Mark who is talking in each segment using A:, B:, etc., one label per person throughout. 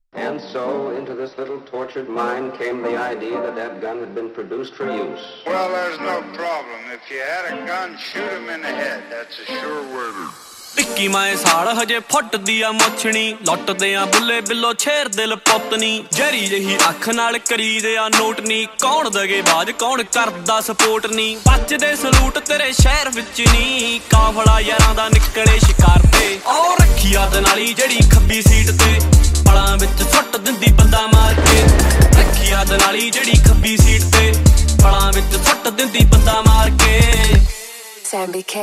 A: And so into this little tortured mind came the idea that that gun had been produced for use.
B: Well, there's no problem. If you had a gun, shoot him in the head. That's a sure winner.
C: 21 ਸਾਲ ਹਜੇ ਫੁੱਟਦੀ ਆ ਮੁੱਛਣੀ ਲੁੱਟਦੇ ਆ ਬੁੱਲੇ ਬਿੱਲੋ ਛੇਰ ਦਿਲ ਪੁੱਤਨੀ ਜਰੀ ਜਹੀ ਅੱਖ ਨਾਲ ਕਰੀਦੇ ਆ note ਨੀ ਕੌਣ ਦਗੇ ਬਾਜ ਕੌਣ ਕਰਦਾ ਸਪੋਰਟ ਨੀ ਬਚਦੇ ਸਲੂਟ ਤੇਰੇ ਸ਼ਹਿਰ ਵਿੱਚ ਨੀ ਕਾਫਲਾ ਯਾਰਾਂ ਦਾ ਨਿਕਲੇ ਸ਼ਿਕਾਰ ਤੇ ਉਹ ਰੱਖੀ ਯਾਦ ਨਾਲੀ ਜਿਹੜੀ ਖੱਬੀ ਸੀਟ ਤੇ ਪਲਾਂ ਵਿੱਚ ਸੁੱਟ ਦਿੰਦੀ ਬੰਦਾ ਮਾਰ ਕੇ ਰੱਖੀ ਯਾਦ ਨਾਲੀ ਜਿਹੜੀ ਖੱਬੀ ਸੀਟ ਤੇ ਪਲਾਂ ਵਿੱਚ ਸੁੱਟ ਦਿੰਦੀ ਬੰਦਾ ਮਾਰ ਕੇ
D: Sambi K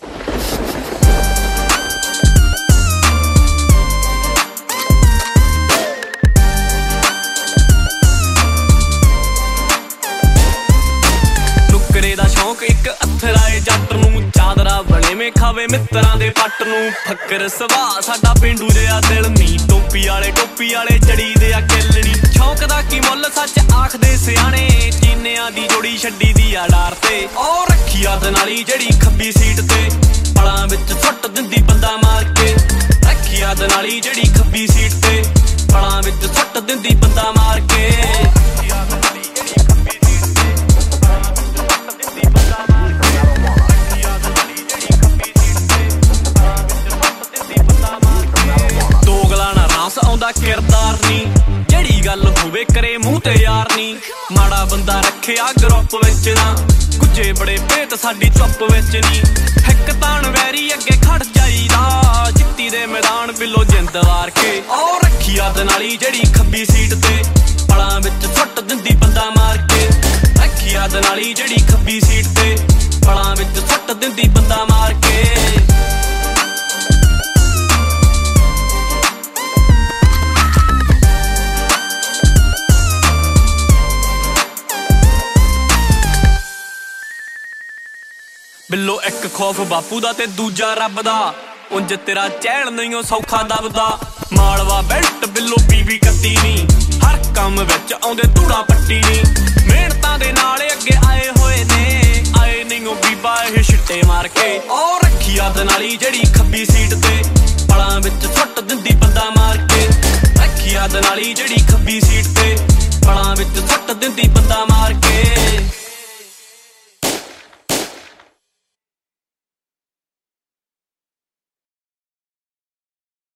C: ਦਾ ਸ਼ੌਂਕ ਇੱਕ ਅਥਰਾਏ ਜੱਟ ਨੂੰ ਚਾਦਰਾ ਬਣੇਵੇਂ ਖਾਵੇ ਮਿੱਤਰਾਂ ਦੇ ਪੱਟ ਨੂੰ ਫੱਕਰ ਸੁਭਾਅ ਸਾਡਾ ਪਿੰਡੂ ਜਿਹਾ ਦਿਲ ਨੀ ਟੋਪੀ ਵਾਲੇ ਜੜੀ ਦੇ ਆ ਕਿੱਲਣੀ ਸ਼ੌਂਕ ਦਾ ਕੀ ਮੁੱਲ ਸੱਚ ਆਖਦੇ ਸਿਆਣੇ ਚੀਨਿਆਂ ਦੀ ਜੋੜੀ ਛੱਡੀ ਦੀ ਆ ਡਾਰ ਤੇ ਉਹ ਰੱਖੀ ਯਾਦ ਨਾਲੀ ਜਿਹੜੀ ਖੱਬੀ ਸੀਟ ਤੇ ਪਲਾਂ ਵਿੱਚ ਸੁੱਟ ਦਿੰਦੀ ਬੰਦਾ ਮਾਰ ਕੇ ਰੱਖੀ ਯਾਦ ਨਾਲੀ ਜਿਹੜੀ ਖੱਬੀ ਸੀਟ ਤੇ ਪਲਾਂ ਵਿੱਚ ਸੁੱਟ ਦਿੰਦੀ ਬੰਦਾ ਮਾਰ ਕੇ ਆਉਂਦਾ ਕਿਰਦਾਰ ਨੀ ਜਿਹੜੀ ਗੱਲ ਹੋਵੇ ਕਰੇ ਮੂੰਹ ਤੇ ਯਾਰ ਨੀ ਮਾੜਾ ਬੰਦਾ ਰੱਖਿਆ ਗਰੁੱਪ ਵਿੱਚ ਨਾ ਕੁਝੇ ਬੜੇ ਭੇਤ ਸਾਡੀ ਚੁੱਪ ਵਿੱਚ ਨੀ ਇੱਕ ਤਾਣ ਵੈਰੀ ਅੱਗੇ ਖੜ ਜਾਈਦਾ ਜਿੱਤੀ ਦੇ ਮੈਦਾਨ ਬਿੱਲੋ ਜਿੰਦ ਵਾਰ ਕੇ ਉਹ ਰੱਖੀ ਯਾਦ ਨਾਲੀ ਜਿਹੜੀ ਖੱਬੀ ਸੀਟ ਤੇ ਪਲਾਂ ਵਿੱਚ ਸੁੱਟ ਦਿੰਦੀ ਬੰਦਾ ਮਾਰ ਕੇ ਰੱਖੀ ਯਾਦ ਨਾਲੀ ਜਿਹੜੀ ਖੱਬੀ ਸੀਟ ਤੇ ਪਲਾਂ ਵਿੱਚ ਸੁੱਟ ਦਿੰਦੀ ਬੰਦਾ ਮਾਰ ਕੇ ਬਿੱਲੋ ਇੱਕ ਖੌਫ ਬਾਪੂ ਦਾ ਤੇ ਦੂਜਾ ਰੱਬ ਦਾ ਉਂਝ ਤੇਰਾ ਚਹਿਲ ਨਹੀਂ ਉਹ ਸੌਖਾ ਦਬਦਾ ਮਾਲਵਾ ਬੈਲਟ ਬਿੱਲੋ ਪੀਵੀ ਕੱਤੀ ਨੀ ਹਰ ਕੰਮ ਵਿੱਚ ਆਉਂਦੇ ਧੂੜਾ ਪੱਟੀ ਨੀ ਮਿਹਨਤਾਂ ਦੇ ਨਾਲ ਅੱਗੇ ਆਏ ਹੋਏ ਨੇ ਆਏ ਨਹੀਂ ਉਹ ਬੀਬਾ ਇਹ ਛਿੱਟੇ ਮਾਰ ਕੇ ਉਹ ਰੱਖੀ ਯਾਦ ਨਾਲੀ ਜਿਹੜੀ ਖੱਬੀ ਸੀਟ ਤੇ ਪਲਾਂ ਵਿੱਚ ਸੁੱਟ ਦਿੰਦੀ ਬੰਦਾ ਮਾਰ ਕੇ ਰੱਖੀ ਯਾਦ ਨਾਲੀ ਜਿਹੜੀ ਖੱਬੀ ਸੀਟ ਤੇ ਪਲਾਂ ਵਿੱਚ ਸੁੱਟ ਦਿੰਦੀ ਬੰਦਾ ਮਾਰ ਕੇ